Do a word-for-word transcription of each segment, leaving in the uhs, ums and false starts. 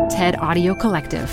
TED Audio Collective.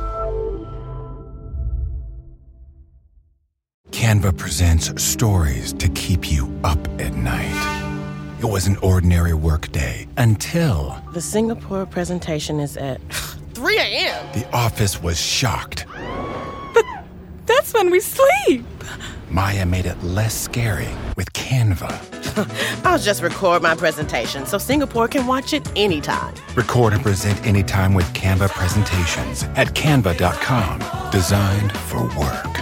Canva presents stories to keep you up at night. It was an ordinary workday until... The Singapore presentation is at three a.m. The office was shocked. But that's when we sleep. Maya made it less scary with Canva. I'll just record my presentation so Singapore can watch it anytime. Record and present anytime with Canva presentations at canva dot com. Designed for work.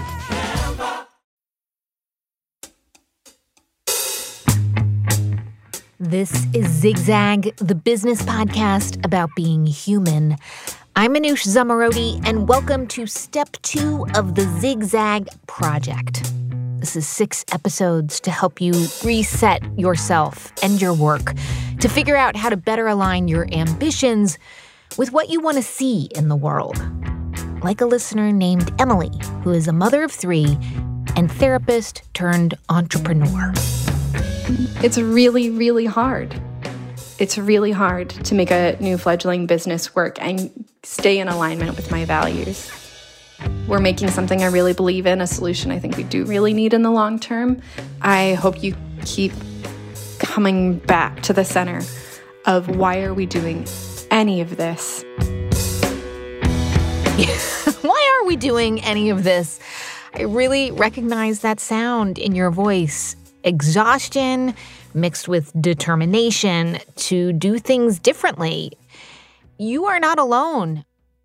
This is Zigzag, the business podcast about being human. I'm Manoush Zomorodi, and welcome to step two of the Zigzag Project. This is six episodes to help you reset yourself and your work, to figure out how to better align your ambitions with what you want to see in the world. Like a listener named Emily, who is a mother of three and therapist turned entrepreneur. It's really, really hard. It's really hard to make a new fledgling business work and stay in alignment with my values. We're making something I really believe in, a solution I think we do really need in the long term. I hope you keep coming back to the center of why are we doing any of this? Why are we doing any of this? I really recognize that sound in your voice. Exhaustion mixed with determination to do things differently. You are not alone.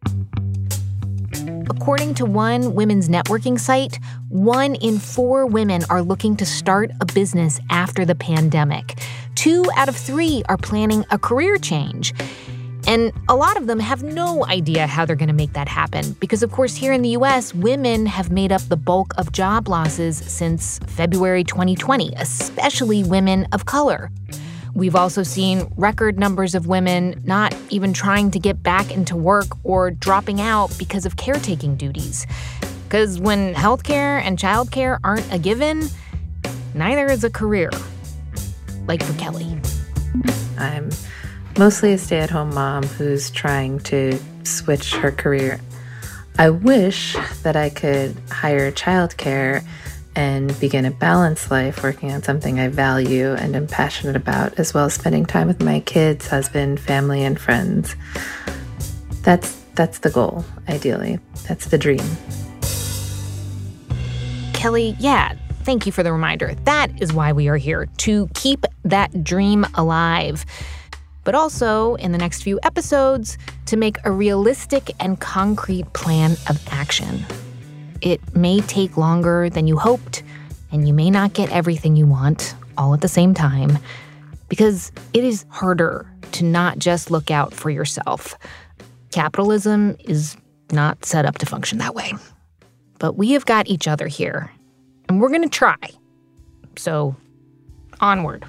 According to one women's networking site, one in four women are looking to start a business after the pandemic. Two out of three are planning a career change. And a lot of them have no idea how they're going to make that happen because, of course, here in the U S, women have made up the bulk of job losses since February twenty twenty, especially women of color. We've also seen record numbers of women not even trying to get back into work or dropping out because of caretaking duties. Because when healthcare and childcare aren't a given, neither is a career. Like for Kelly. I'm mostly a stay-at-home mom who's trying to switch her career. I wish that I could hire childcare and begin a balanced life working on something I value and am passionate about, as well as spending time with my kids, husband, family, and friends. That's that's the goal, ideally. That's the dream. Kelly, yeah, thank you for the reminder. That is why we are here, to keep that dream alive. But also, in the next few episodes, to make a realistic and concrete plan of action. It may take longer than you hoped, and you may not get everything you want all at the same time, because it is harder to not just look out for yourself. Capitalism is not set up to function that way. But we have got each other here, and we're going to try. So, onward.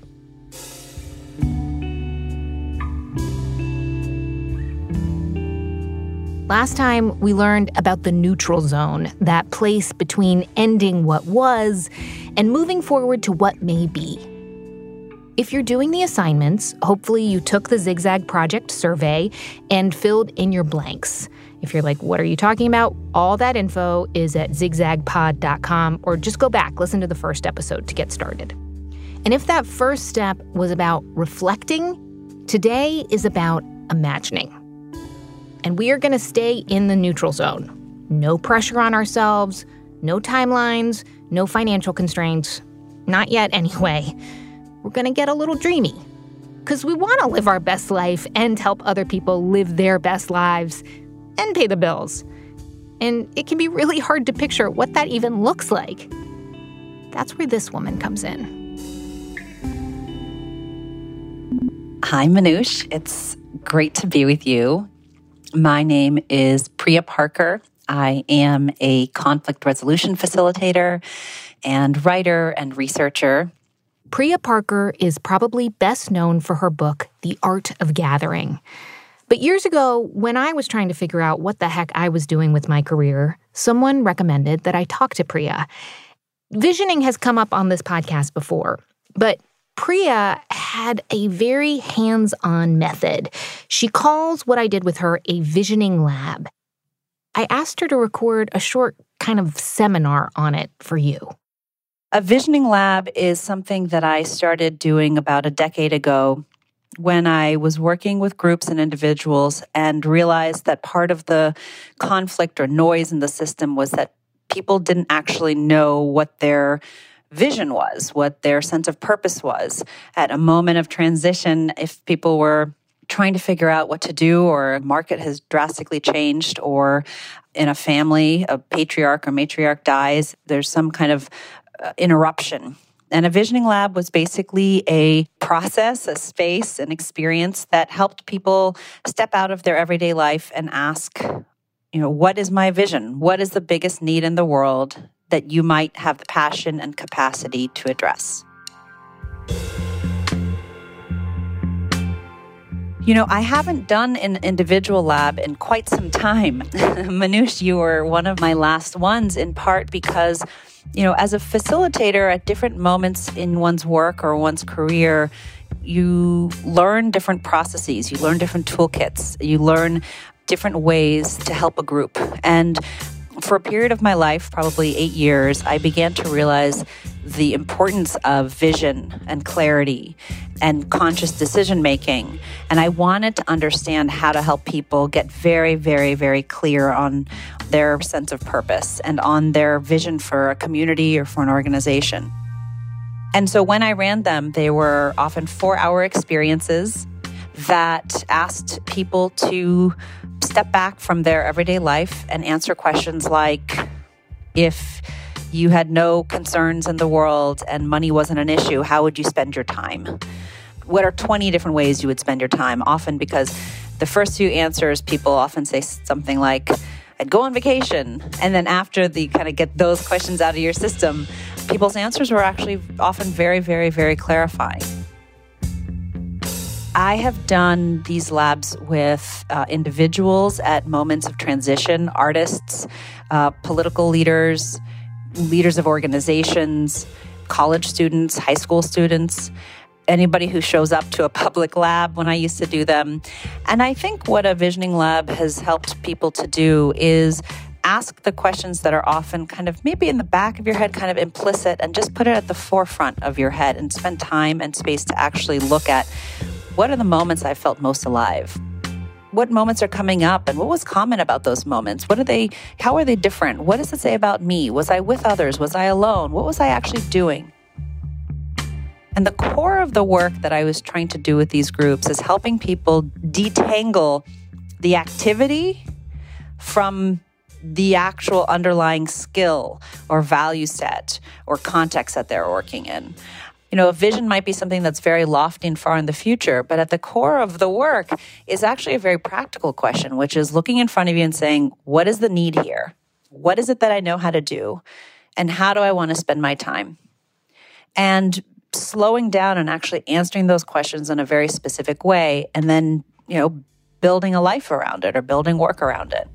Last time, we learned about the neutral zone, that place between ending what was and moving forward to what may be. If you're doing the assignments, hopefully you took the Zigzag Project survey and filled in your blanks. If you're like, what are you talking about? All that info is at zigzag pod dot com, or just go back, listen to the first episode to get started. And if that first step was about reflecting, today is about imagining. And we are going to stay in the neutral zone. No pressure on ourselves, no timelines, no financial constraints. Not yet, anyway. We're going to get a little dreamy. Because we want to live our best life and help other people live their best lives and pay the bills. And it can be really hard to picture what that even looks like. That's where this woman comes in. Hi, Manoush. It's great to be with you. My name is Priya Parker. I am a conflict resolution facilitator and writer and researcher. Priya Parker is probably best known for her book, The Art of Gathering. But years ago, when I was trying to figure out what the heck I was doing with my career, someone recommended that I talk to Priya. Visioning has come up on this podcast before, but Priya had a very hands-on method. She calls what I did with her a visioning lab. I asked her to record a short kind of seminar on it for you. A visioning lab is something that I started doing about a decade ago when I was working with groups and individuals and realized that part of the conflict or noise in the system was that people didn't actually know what their vision was, what their sense of purpose was. At a moment of transition, if people were trying to figure out what to do, or a market has drastically changed, or in a family, a patriarch or matriarch dies, there's some kind of uh, interruption. And a visioning lab was basically a process, a space, an experience that helped people step out of their everyday life and ask, you know, what is my vision? What is the biggest need in the world that you might have the passion and capacity to address? You know, I haven't done an individual lab in quite some time. Manoush, you were one of my last ones, in part because, you know, as a facilitator at different moments in one's work or one's career, you learn different processes, you learn different toolkits, you learn different ways to help a group. And for a period of my life, probably eight years, I began to realize the importance of vision and clarity and conscious decision-making. And I wanted to understand how to help people get very, very, very clear on their sense of purpose and on their vision for a community or for an organization. And so when I ran them, they were often four-hour experiences that asked people to step back from their everyday life and answer questions like, if you had no concerns in the world and money wasn't an issue, how would you spend your time? What are twenty different ways you would spend your time? Often because the first few answers, people often say something like, I'd go on vacation. And then after the kind of get those questions out of your system, people's answers were actually often very, very, very clarifying. I have done these labs with uh, individuals at moments of transition, artists, uh, political leaders, leaders of organizations, college students, high school students, anybody who shows up to a public lab when I used to do them. And I think what a visioning lab has helped people to do is ask the questions that are often kind of maybe in the back of your head, kind of implicit, and just put it at the forefront of your head and spend time and space to actually look at what are the moments I felt most alive? What moments are coming up and what was common about those moments? What are they, how are they different? What does it say about me? Was I with others? Was I alone? What was I actually doing? And the core of the work that I was trying to do with these groups is helping people detangle the activity from the actual underlying skill or value set or context that they're working in. You know, a vision might be something that's very lofty and far in the future, but at the core of the work is actually a very practical question, which is looking in front of you and saying, what is the need here? What is it that I know how to do? And how do I want to spend my time? And slowing down and actually answering those questions in a very specific way, and then, you know, building a life around it or building work around it.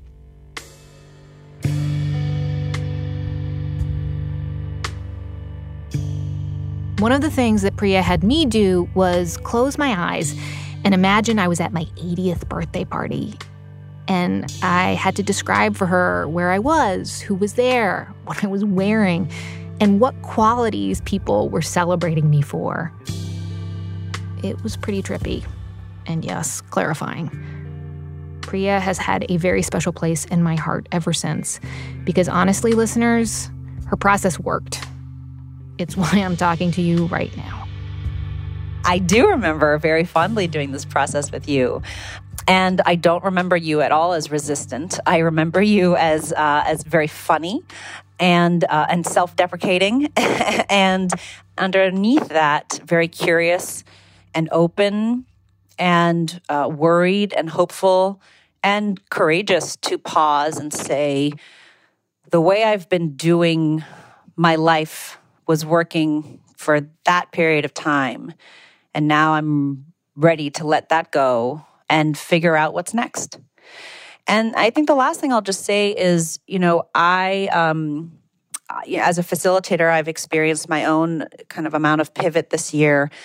One of the things that Priya had me do was close my eyes and imagine I was at my eightieth birthday party. And I had to describe for her where I was, who was there, what I was wearing, and what qualities people were celebrating me for. It was pretty trippy, and yes, clarifying. Priya has had a very special place in my heart ever since, because honestly, listeners, her process worked. It's why I'm talking to you right now. I do remember very fondly doing this process with you. And I don't remember you at all as resistant. I remember you as uh, as very funny and uh, and self-deprecating. And underneath that, very curious and open and uh, worried and hopeful and courageous to pause and say, the way I've been doing my life was working for that period of time. And now I'm ready to let that go and figure out what's next. And I think the last thing I'll just say is, you know, I, um, as a facilitator, I've experienced my own kind of amount of pivot this year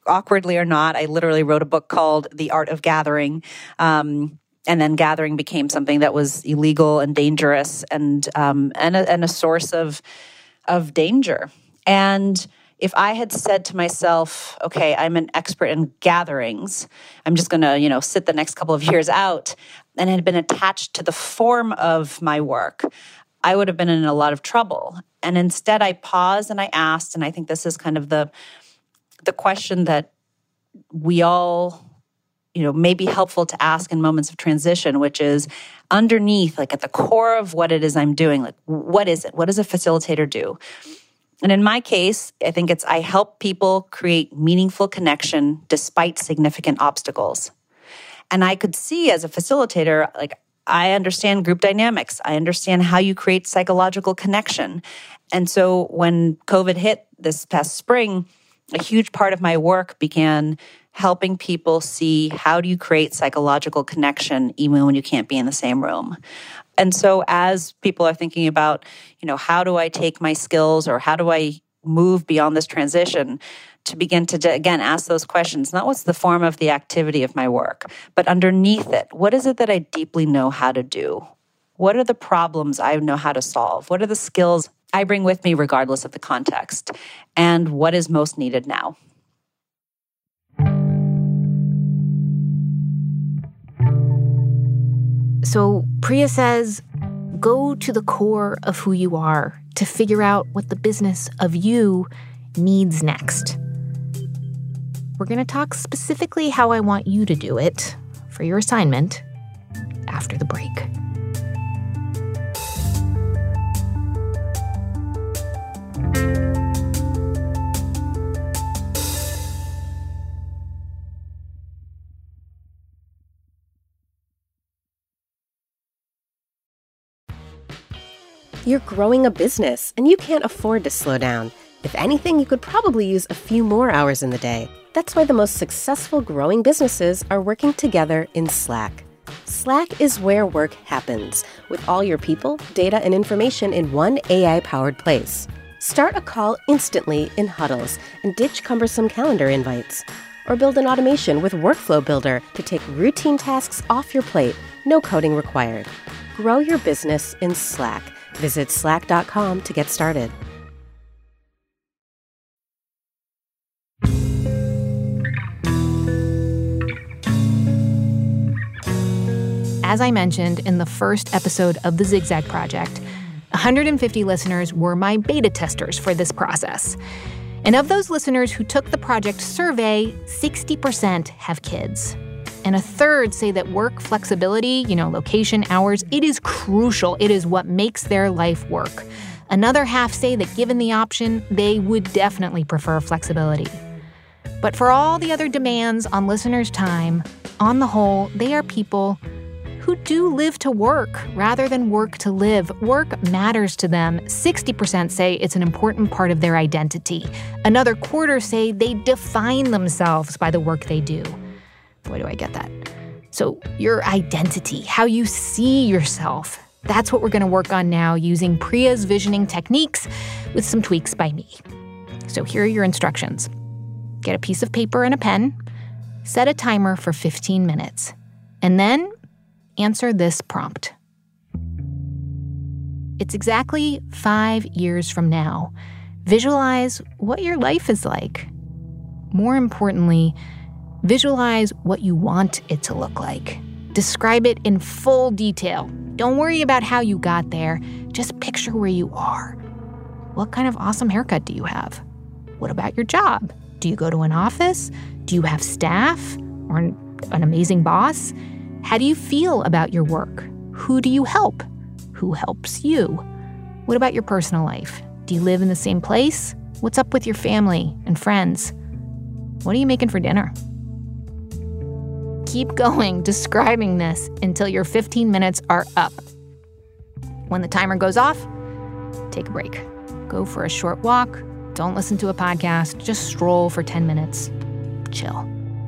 awkwardly or not, I literally wrote a book called The Art of Gathering. Um, and then gathering became something that was illegal and dangerous and um, and, a, and a source of of danger. And if I had said to myself, okay, I'm an expert in gatherings, I'm just going to, you know, sit the next couple of years out, and had been attached to the form of my work, I would have been in a lot of trouble. And instead I paused and I asked, and I think this is kind of the the question that we all, you know, may be helpful to ask in moments of transition, which is underneath, like at the core of what it is I'm doing, like what is it? What does a facilitator do? And in my case, I think it's I help people create meaningful connection despite significant obstacles. And I could see as a facilitator, like I understand group dynamics. I understand how you create psychological connection. And so when COVID hit this past spring, a huge part of my work began helping people see how do you create psychological connection even when you can't be in the same room. And so as people are thinking about, you know, how do I take my skills or how do I move beyond this transition, to begin to, again, ask those questions, not what's the form of the activity of my work, but underneath it, what is it that I deeply know how to do? What are the problems I know how to solve? What are the skills I bring with me regardless of the context? And what is most needed now? So Priya says, go to the core of who you are to figure out what the business of you needs next. We're going to talk specifically how I want you to do it for your assignment after the break. You're growing a business, and you can't afford to slow down. If anything, you could probably use a few more hours in the day. That's why the most successful growing businesses are working together in Slack. Slack is where work happens, with all your people, data, and information in one A I-powered place. Start a call instantly in huddles and ditch cumbersome calendar invites. Or build an automation with Workflow Builder to take routine tasks off your plate, no coding required. Grow your business in Slack. Visit slack dot com to get started. As I mentioned in the first episode of the Zigzag Project, one hundred fifty listeners were my beta testers for this process. And of those listeners who took the project survey, sixty percent have kids. And a third say that work flexibility, you know, location, hours, it is crucial. It is what makes their life work. Another half say that given the option, they would definitely prefer flexibility. But for all the other demands on listeners' time, on the whole, they are people who do live to work rather than work to live. Work matters to them. sixty percent say it's an important part of their identity. Another quarter say they define themselves by the work they do. Boy, do I get that. So your identity, how you see yourself, that's what we're going to work on now using Priya's visioning techniques with some tweaks by me. So here are your instructions. Get a piece of paper and a pen, set a timer for fifteen minutes, and then answer this prompt. It's exactly five years from now. Visualize what your life is like. More importantly, visualize what you want it to look like. Describe it in full detail. Don't worry about how you got there. Just picture where you are. What kind of awesome haircut do you have? What about your job? Do you go to an office? Do you have staff or an, an amazing boss? How do you feel about your work? Who do you help? Who helps you? What about your personal life? Do you live in the same place? What's up with your family and friends? What are you making for dinner? Keep going, describing this until your fifteen minutes are up. When the timer goes off, take a break. Go for a short walk. Don't listen to a podcast. Just stroll for ten minutes. Chill.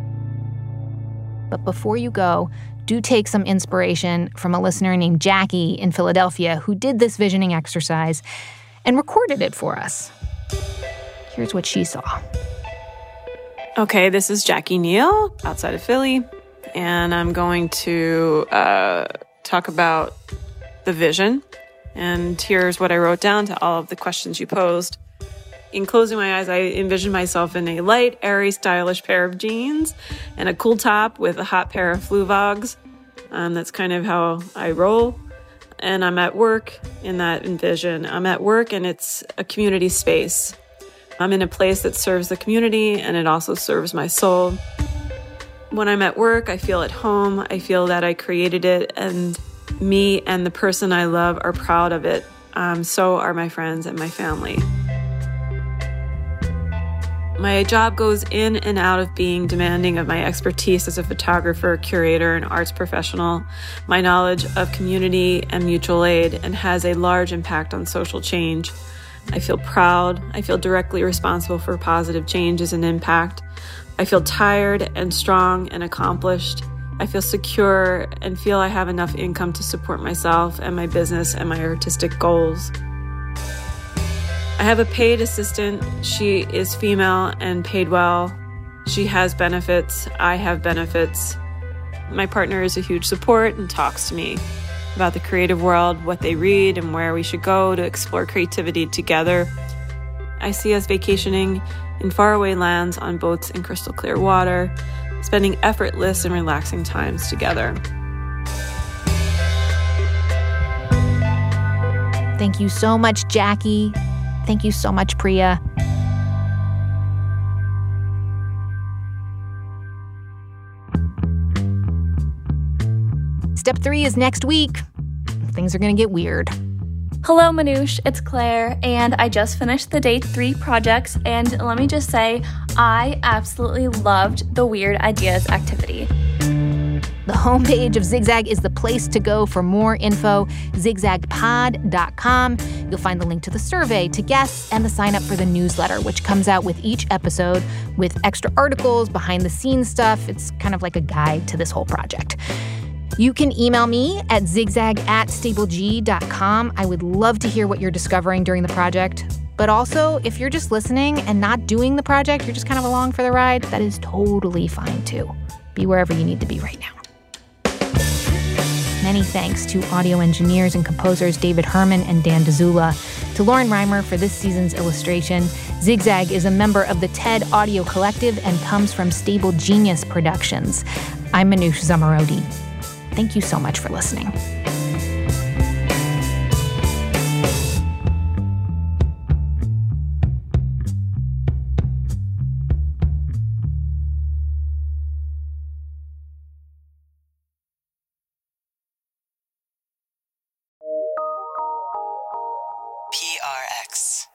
But before you go, do take some inspiration from a listener named Jackie in Philadelphia who did this visioning exercise and recorded it for us. Here's what she saw. Okay, this is Jackie Neal outside of Philly, and I'm going to uh, talk about the vision. And here's what I wrote down to all of the questions you posed. In closing my eyes, I envision myself in a light, airy, stylish pair of jeans and a cool top with a hot pair of Fluvogs. Um, that's kind of how I roll. And I'm at work in that envision. I'm at work and it's a community space. I'm in a place that serves the community and it also serves my soul. When I'm at work, I feel at home. I feel that I created it and me and the person I love are proud of it. Um, so are my friends and my family. My job goes in and out of being demanding of my expertise as a photographer, curator, and arts professional, my knowledge of community and mutual aid, and has a large impact on social change. I feel proud. I feel directly responsible for positive changes and impact. I feel tired and strong and accomplished. I feel secure and feel I have enough income to support myself and my business and my artistic goals. I have a paid assistant. She is female and paid well. She has benefits. I have benefits. My partner is a huge support and talks to me about the creative world, what they read, and where we should go to explore creativity together. I see us vacationing in faraway lands on boats in crystal clear water, spending effortless and relaxing times together. Thank you so much, Jackie. Thank you so much, Priya. Step three is next week. Things are going to get weird. Hello, Manoush. It's Claire, and I just finished the day three projects, and let me just say, I absolutely loved the Weird Ideas activity. The homepage of Zigzag is the place to go for more info, zigzag pod dot com. You'll find the link to the survey, to guests, and the sign up for the newsletter, which comes out with each episode with extra articles, behind-the-scenes stuff. It's kind of like a guide to this whole project. You can email me at zigzag at stableg dot com. I would love to hear what you're discovering during the project. But also, if you're just listening and not doing the project, you're just kind of along for the ride, that is totally fine too. Be wherever you need to be right now. Many thanks to audio engineers and composers David Herman and Dan DeZula, to Lauren Reimer for this season's illustration. Zigzag is a member of the TED Audio Collective and comes from Stable Genius Productions. I'm Manoush Zomorodi. Thank you so much for listening. P R X.